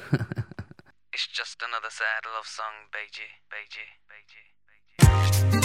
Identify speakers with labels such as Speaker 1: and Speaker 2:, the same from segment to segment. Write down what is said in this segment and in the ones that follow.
Speaker 1: It's just another sad love song, baby, baby, baby,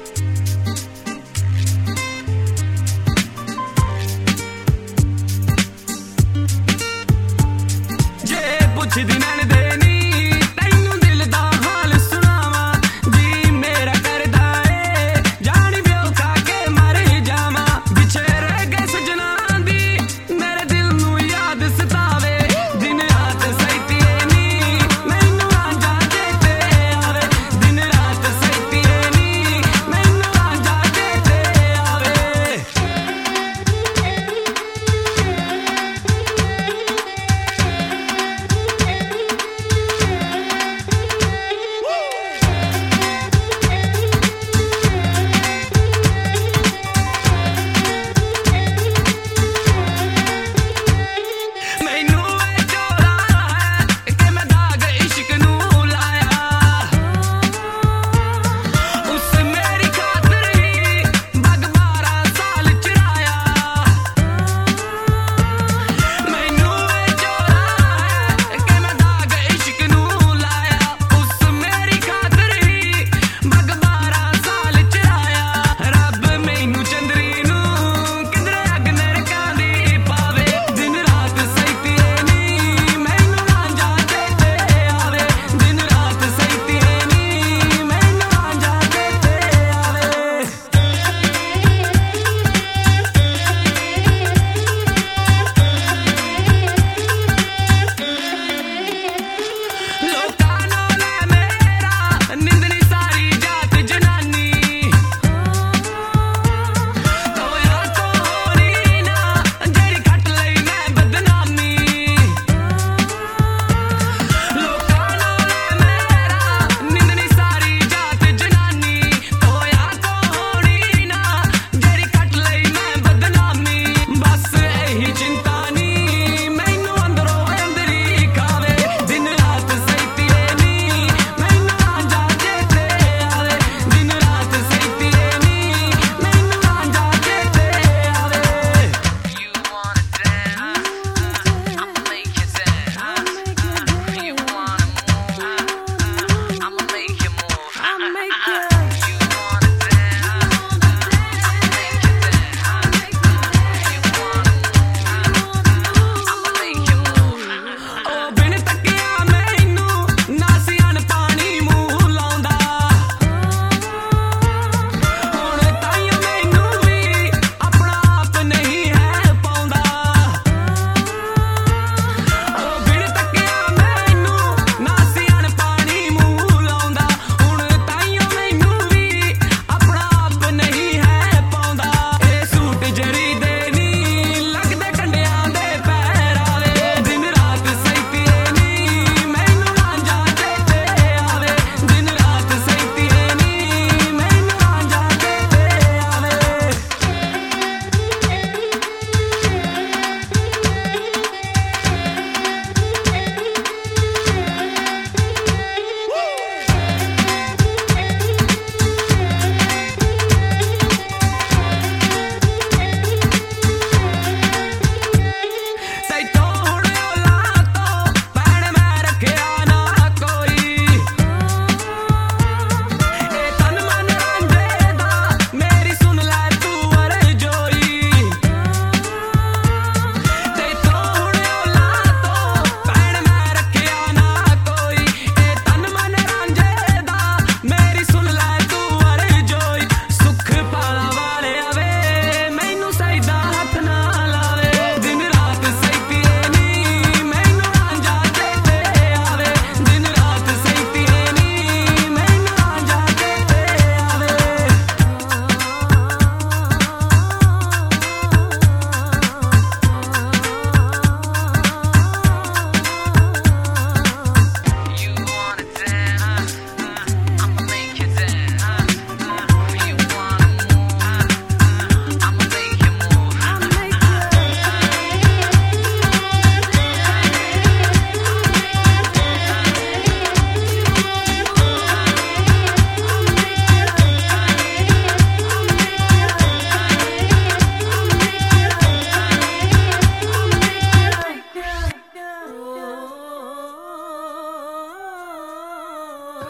Speaker 1: baby. Je puchdi nain de नी तैनू दिल दा हाल सुनावा जी मेरा करदा ए जानी ब्यो खा के मर जावा पिछे रह गए सजना दी मेरे दिल नू याद सतावे दिन रात सैती नी मैनू आंजा देते आवे दिन रात सैती नी मैनू आंजा देते आवे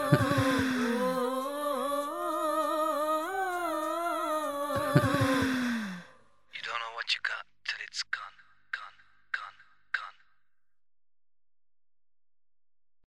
Speaker 1: ਓ